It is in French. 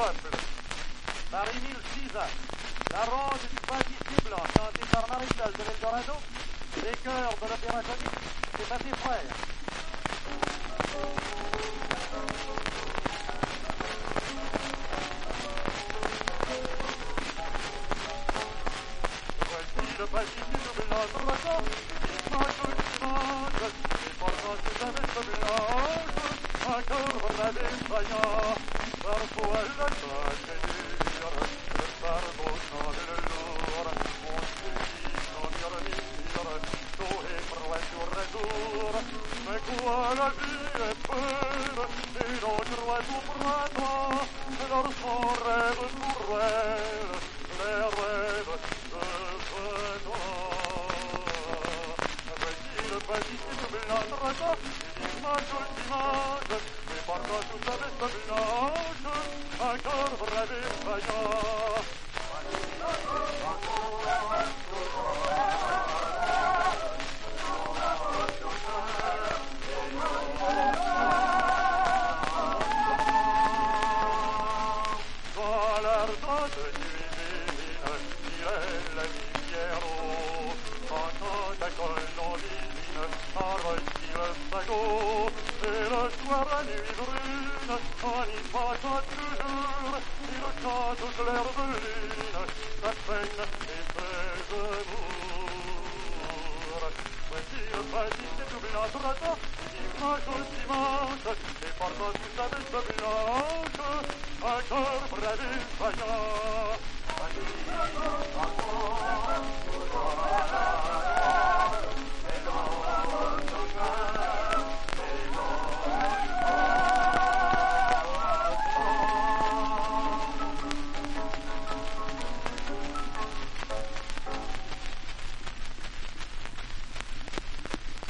peuple. Paris 1006, la ronde du pâtissier blanc, chantée par Marisol de l'Eldorado, les chœurs de l'opéra comique, c'est pas ses frères. Voici le pâtissier de blanc, dimanche, et pendant que j'avais ce blanche, un cœur m'avait faillant, parfois la tâche est dure, le fardeau sans de lourd, mon suivi sans murmure, tôt et froid sur retour, mais quoi la vie est belle, et l'on croit au printemps, lorsqu'on rêve pour elle, les rêves de printemps. Voici le pâtissier de blanc, dimanche, et pendant toute sa veste blanche, un cœur brave et vaillant. Dans l'ardent de cuisine, tirait la lumière eau, quand à colombine, en rôtit le fagot, et le soir la nuit brune, en y pensant toujours, il chante clair de lune, sa peine et ses amours. Voici le pâtissier tout blanc raton, dimanche au dimanche, et portant toute sa veste blanche, un cœur brave et vaillant.